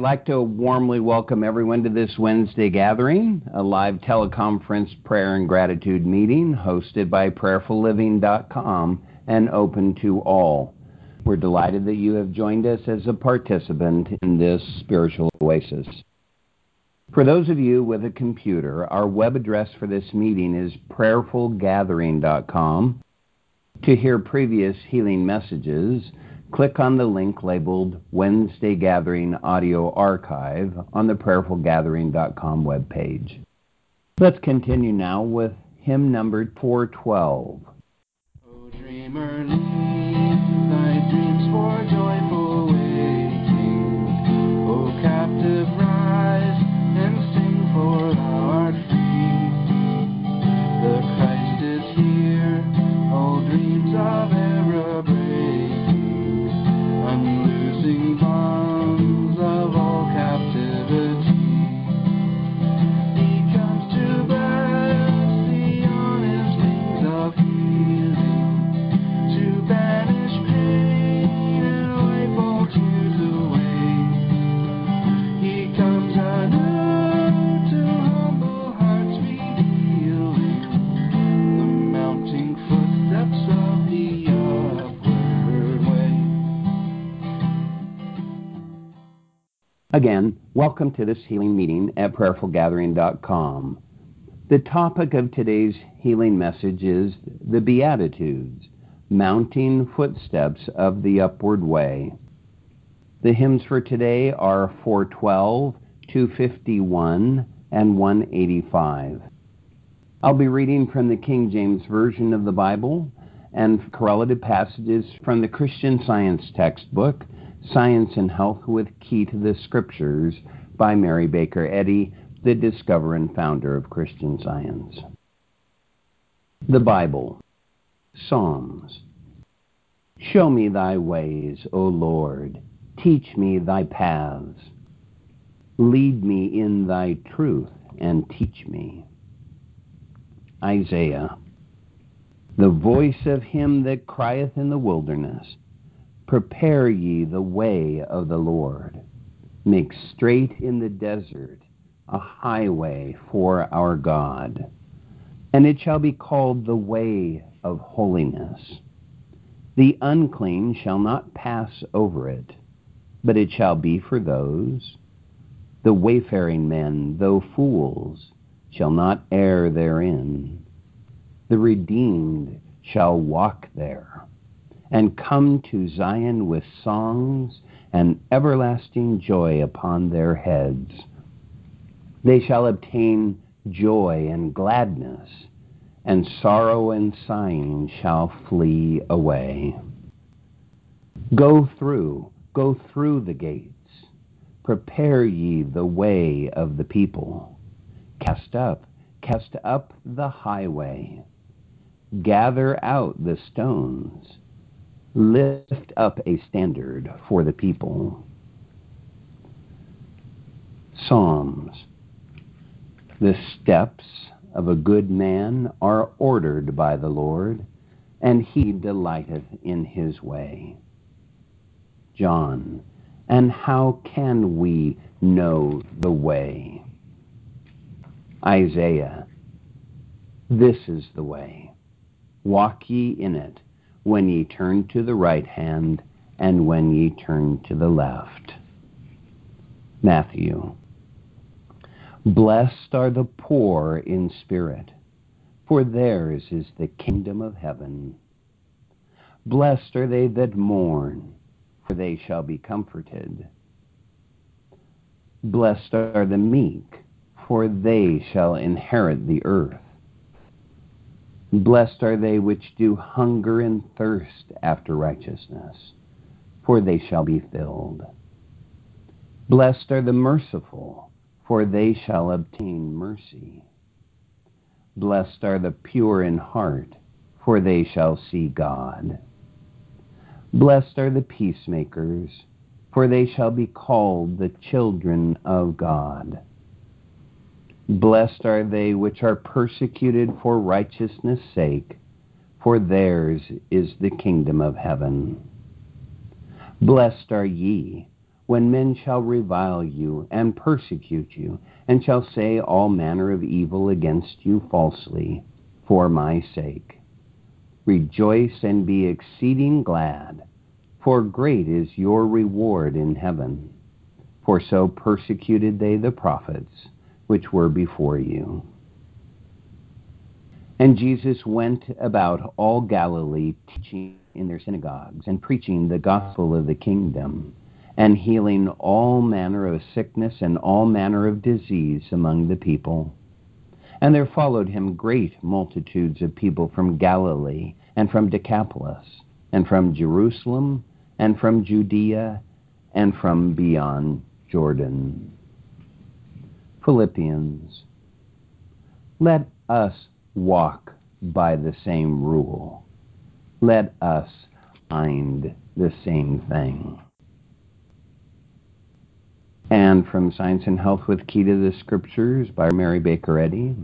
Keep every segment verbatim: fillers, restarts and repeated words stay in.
like to warmly welcome everyone to this Wednesday gathering, a live teleconference prayer and gratitude meeting hosted by prayerful living dot com and open to all. We're delighted that you have joined us as a participant in this spiritual oasis. For those of you with a computer, our web address for this meeting is prayerful gathering dot com. To hear previous healing messages, click on the link labeled Wednesday Gathering Audio Archive on the prayerful gathering dot com webpage. Let's continue now with hymn number four twelve. O dreamer, leave thy dreams for joyful waking. O captive, rise and sing, for thou art free. The Christ is here, all dreams of error breaking, unloosing bonds of all captivity. He comes to bless thee on his wings of healing, to banish pain and wipe all tears away. He comes anew to humble hearts revealing the mounting footsteps of the upward way. Again, welcome to this healing meeting at prayerful gathering dot com. The topic of today's healing message is the Beatitudes, mounting footsteps of the upward way. The hymns for today are four twelve, two fifty-one, and one eighty-five. I'll be reading from the King James Version of the Bible and correlative passages from the Christian Science textbook, Science and Health with Key to the Scriptures, by Mary Baker Eddy, the discoverer and founder of Christian Science. The Bible. Psalms. Show me thy ways, O Lord. Teach me thy paths. Lead me in thy truth and teach me. Isaiah. The voice of him that crieth in the wilderness, prepare ye the way of the Lord. Make straight in the desert a highway for our God. And it shall be called the way of holiness. The unclean shall not pass over it, but it shall be for those. The wayfaring men, though fools, shall not err therein. The redeemed shall walk there, and come to Zion with songs and everlasting joy upon their heads. They shall obtain joy and gladness, and sorrow and sighing shall flee away. Go through, go through the gates. Prepare ye the way of the people. Cast up, cast up the highway. Gather out the stones. Lift up a standard for the people. Psalms. The steps of a good man are ordered by the Lord, and he delighteth in his way. John. And how can we know the way? Isaiah. This is the way. Walk ye in it, when ye turn to the right hand, and when ye turn to the left. Matthew. Blessed are the poor in spirit, for theirs is the kingdom of heaven. Blessed are they that mourn, for they shall be comforted. Blessed are the meek, for they shall inherit the earth. Blessed are they which do hunger and thirst after righteousness, for they shall be filled. Blessed are the merciful, for they shall obtain mercy. Blessed are the pure in heart, for they shall see God. Blessed are the peacemakers, for they shall be called the children of God. Blessed are they which are persecuted for righteousness' sake, for theirs is the kingdom of heaven. Blessed are ye, when men shall revile you and persecute you, and shall say all manner of evil against you falsely, for my sake. Rejoice and be exceeding glad, for great is your reward in heaven. For so persecuted they the prophets which were before you. And Jesus went about all Galilee, teaching in their synagogues, and preaching the gospel of the kingdom, and healing all manner of sickness and all manner of disease among the people. And there followed him great multitudes of people from Galilee, and from Decapolis, and from Jerusalem, and from Judea, and from beyond Jordan. Philippians. Let us walk by the same rule. Let us find the same thing. And from Science and Health with Key to the Scriptures by Mary Baker Eddy.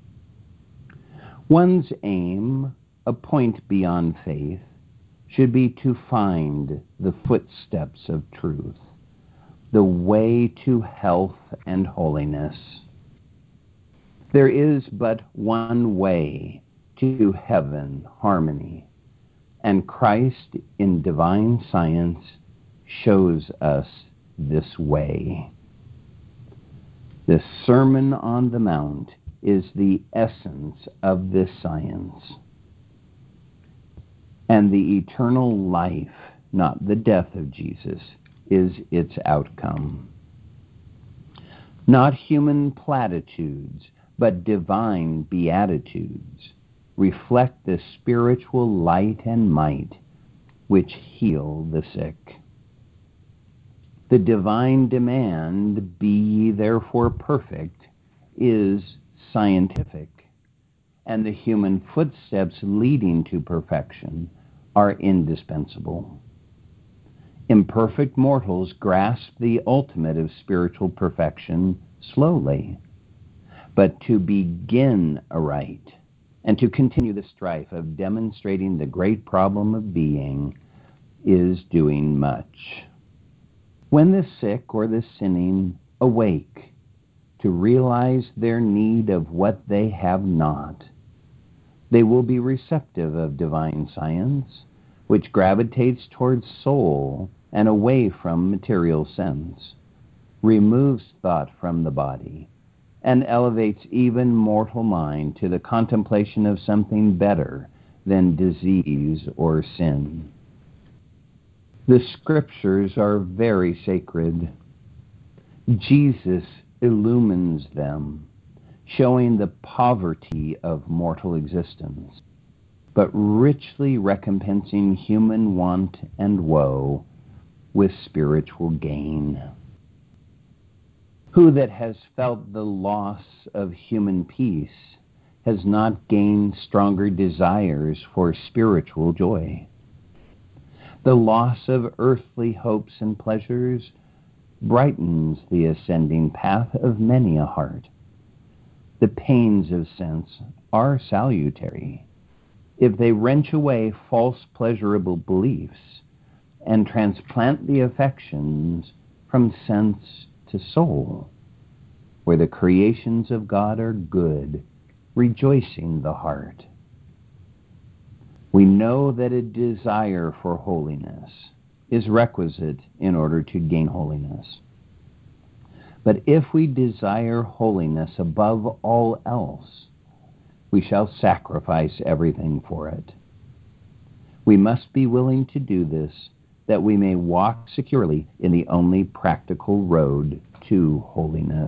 One's aim, a point beyond faith, should be to find the footsteps of truth, the way to health and holiness. There is but one way to heaven harmony, and Christ in divine science shows us this way. The Sermon on the Mount is the essence of this science, and the eternal life, not the death of Jesus, is its outcome. Not human platitudes, but divine beatitudes reflect the spiritual light and might which heal the sick. The divine demand, be ye therefore perfect, is scientific, and the human footsteps leading to perfection are indispensable. Imperfect mortals grasp the ultimate of spiritual perfection slowly, but to begin aright and to continue the strife of demonstrating the great problem of being is doing much. When the sick or the sinning awake to realize their need of what they have not, they will be receptive of divine science, which gravitates towards soul and away from material sense, removes thought from the body, and elevates even mortal mind to the contemplation of something better than disease or sin. The Scriptures are very sacred. Jesus illumines them, showing the poverty of mortal existence, but richly recompensing human want and woe with spiritual gain. Who that has felt the loss of human peace has not gained stronger desires for spiritual joy? The loss of earthly hopes and pleasures brightens the ascending path of many a heart. The pains of sense are salutary if they wrench away false pleasurable beliefs and transplant the affections from sense to soul, where the creations of God are good, rejoicing the heart. We know that a desire for holiness is requisite in order to gain holiness. But if we desire holiness above all else, we shall sacrifice everything for it. We must be willing to do this, that we may walk securely in the only practical road to holiness.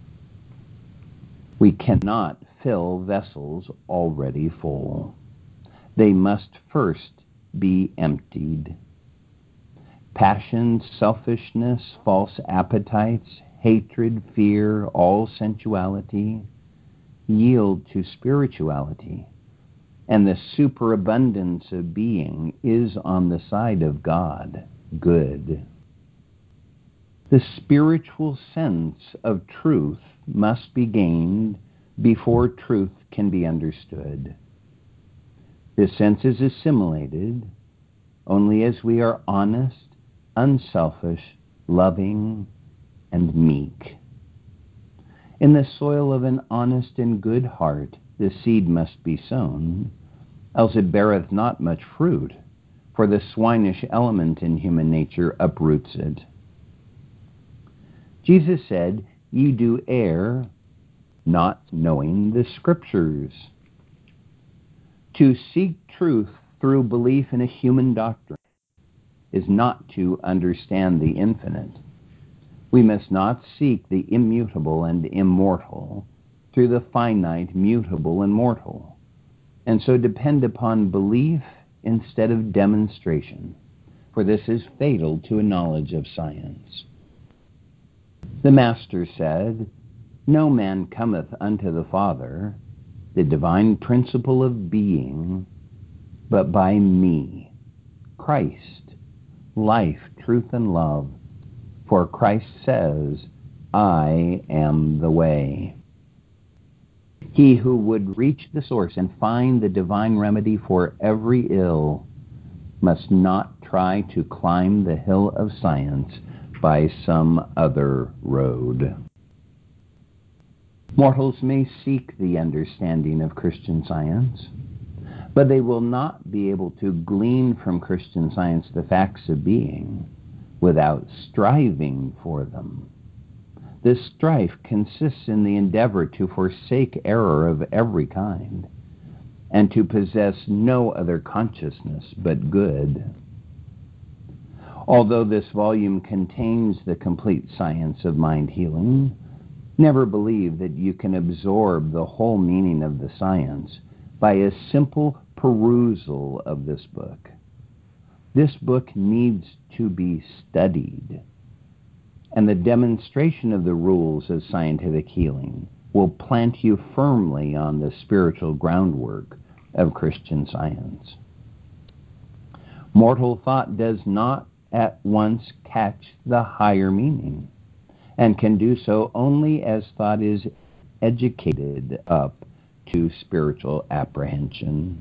We cannot fill vessels already full. They must first be emptied. Passion, selfishness, false appetites, hatred, fear, all sensuality yield to spirituality, and the superabundance of being is on the side of God, good. The spiritual sense of truth must be gained before truth can be understood. This sense is assimilated only as we are honest, unselfish, loving, and meek. In the soil of an honest and good heart the seed must be sown, else it beareth not much fruit, for the swinish element in human nature uproots it. Jesus said, Ye do err, not knowing the Scriptures. To seek truth through belief in a human doctrine is not to understand the infinite. We must not seek the immutable and immortal through the finite, mutable, and mortal, and so depend upon belief instead of demonstration, for this is fatal to a knowledge of science. The Master said, No man cometh unto the Father, the divine principle of being, but by me, Christ, life, truth, and love. For Christ says, I am the way. He who would reach the source and find the divine remedy for every ill must not try to climb the hill of science by some other road. Mortals may seek the understanding of Christian science, but they will not be able to glean from Christian science the facts of being without striving for them. This strife consists in the endeavor to forsake error of every kind, and to possess no other consciousness but good. Although this volume contains the complete science of mind healing, never believe that you can absorb the whole meaning of the science by a simple perusal of this book. This book needs to be studied, and the demonstration of the rules of scientific healing will plant you firmly on the spiritual groundwork of Christian science. Mortal thought does not at once catch the higher meaning, and can do so only as thought is educated up to spiritual apprehension.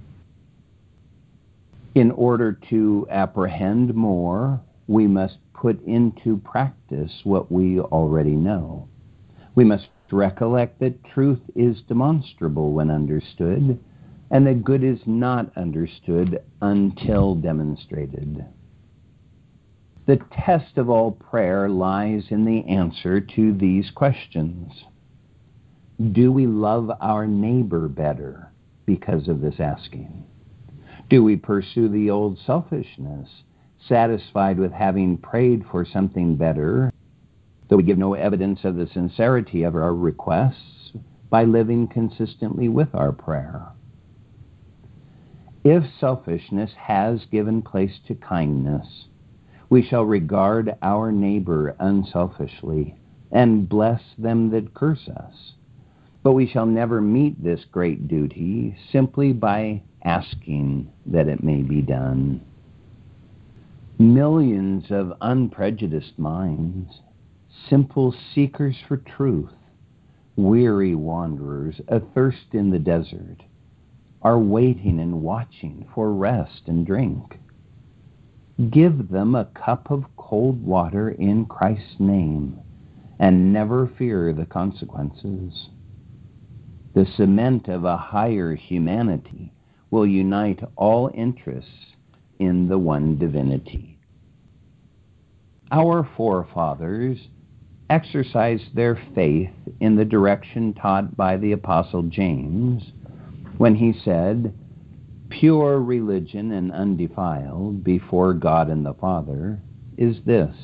In order to apprehend more, we must put into practice what we already know. We must recollect that truth is demonstrable when understood, and that good is not understood until demonstrated. The test of all prayer lies in the answer to these questions. Do we love our neighbor better because of this asking? Do we pursue the old selfishness, satisfied with having prayed for something better, though we give no evidence of the sincerity of our requests by living consistently with our prayer? If selfishness has given place to kindness, we shall regard our neighbor unselfishly and bless them that curse us. But we shall never meet this great duty simply by asking that it may be done. Millions of unprejudiced minds, simple seekers for truth, weary wanderers athirst in the desert, are waiting and watching for rest and drink. Give them a cup of cold water in Christ's name, and never fear the consequences. The cement of a higher humanity will unite all interests in the one divinity. Our forefathers exercised their faith in the direction taught by the Apostle James when he said, Pure religion and undefiled before God and the Father is this,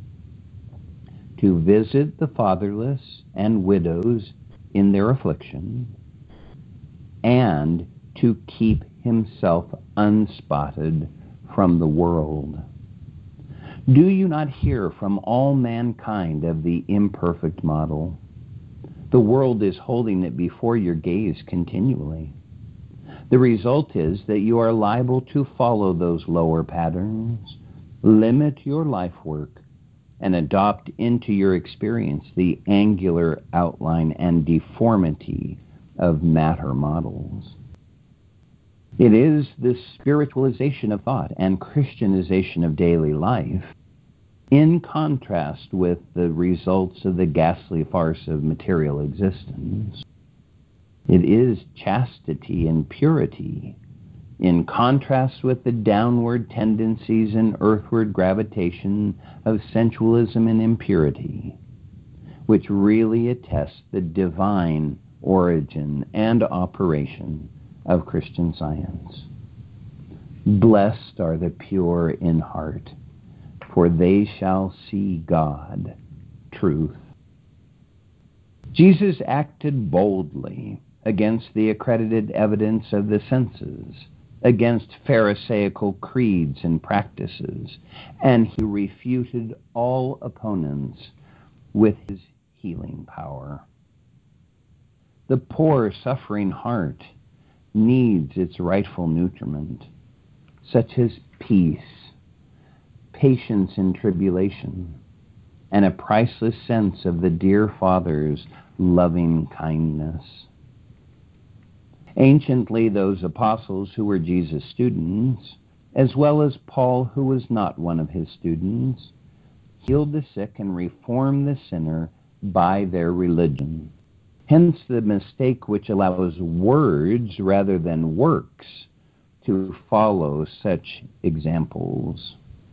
to visit the fatherless and widows in their affliction, and to keep himself unspotted from the world. Do you not hear from all mankind of the imperfect model? The world is holding it before your gaze continually. The result is that you are liable to follow those lower patterns, limit your life work, and adopt into your experience the angular outline and deformity of matter models. It is the spiritualization of thought and Christianization of daily life in contrast with the results of the ghastly farce of material existence. It is chastity and purity, in contrast with the downward tendencies and earthward gravitation of sensualism and impurity, which really attest the divine origin and operation of Christian Science. Blessed are the pure in heart, for they shall see God, truth. Jesus acted boldly against the accredited evidence of the senses, against Pharisaical creeds and practices, and he refuted all opponents with his healing power. The poor, suffering heart needs its rightful nutriment, such as peace, patience in tribulation, and a priceless sense of the dear Father's loving kindness. Anciently, those apostles who were Jesus' students, as well as Paul, who was not one of his students, healed the sick and reformed the sinner by their religion. Hence the mistake which allows words rather than works to follow such examples.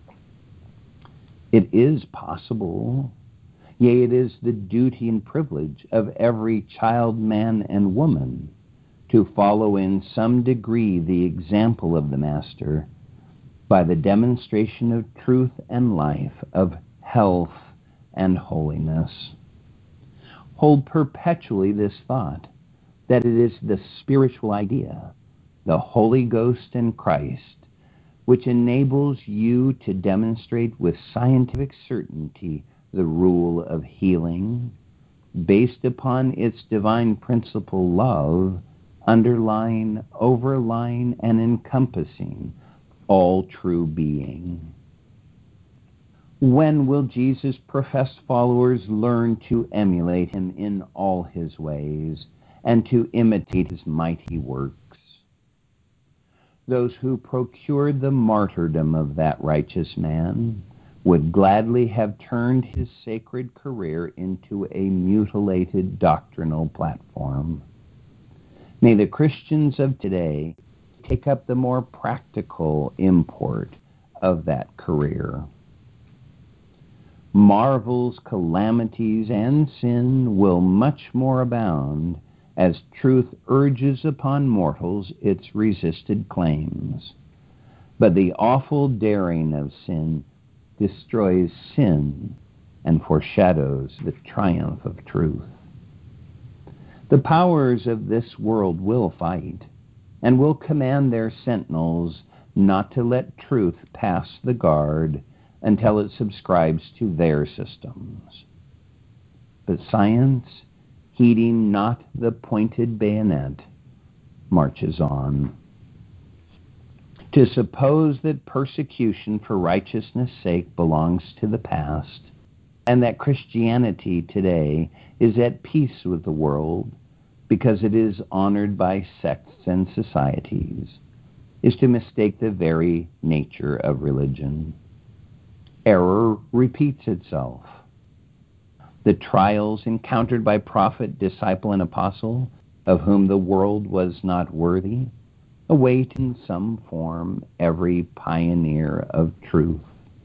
It is possible, yea, it is the duty and privilege of every child, man, and woman to follow in some degree the example of the Master by the demonstration of truth and life, of health and holiness. Hold perpetually this thought, that it is the spiritual idea, the Holy Ghost and Christ, which enables you to demonstrate with scientific certainty the rule of healing, based upon its divine principle, love, underlying, overlying, and encompassing all true being. When will Jesus' professed followers learn to emulate him in all his ways and to imitate his mighty works? Those who procured the martyrdom of that righteous man would gladly have turned his sacred career into a mutilated doctrinal platform. May the Christians of today take up the more practical import of that career. Marvels, calamities, and sin will much more abound as truth urges upon mortals its resisted claims. But the awful daring of sin destroys sin and foreshadows the triumph of truth. The powers of this world will fight, and will command their sentinels not to let truth pass the guard until it subscribes to their systems. But science, heeding not the pointed bayonet, marches on. To suppose that persecution for righteousness' sake belongs to the past, and that Christianity today is at peace with the world because it is honored by sects and societies, is to mistake the very nature of religion. Error repeats itself. The trials encountered by prophet, disciple, and apostle, of whom the world was not worthy, await in some form every pioneer of truth.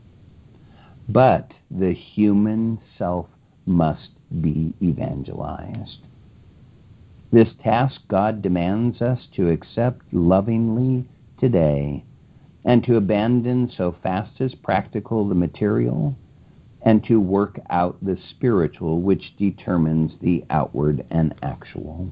But the human self must be evangelized. This task God demands us to accept lovingly today, and to abandon so fast as practical the material, and to work out the spiritual which determines the outward and actual.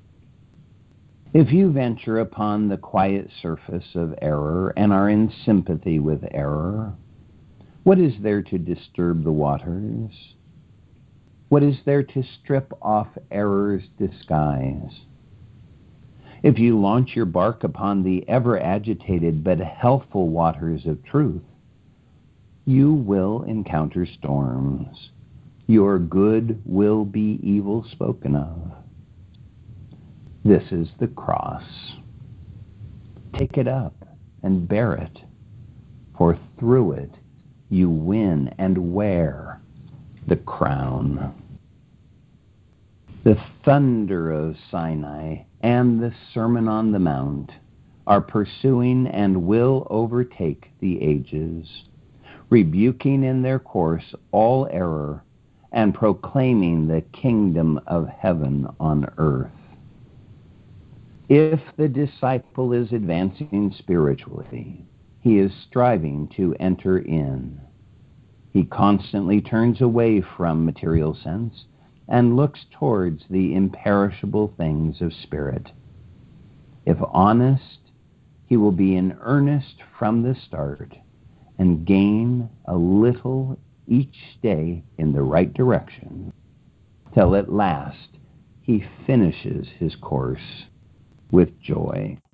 If you venture upon the quiet surface of error and are in sympathy with error, what is there to disturb the waters? What is there to strip off error's disguise? If you launch your bark upon the ever-agitated but healthful waters of truth, you will encounter storms. Your good will be evil spoken of. This is the cross. Take it up and bear it, for through it you win and wear the crown. The thunder of Sinai and the Sermon on the Mount are pursuing and will overtake the ages, rebuking in their course all error and proclaiming the kingdom of heaven on earth. If the disciple is advancing spiritually, he is striving to enter in. He constantly turns away from material sense and looks towards the imperishable things of spirit. If honest, he will be in earnest from the start and gain a little each day in the right direction, till at last he finishes his course with joy.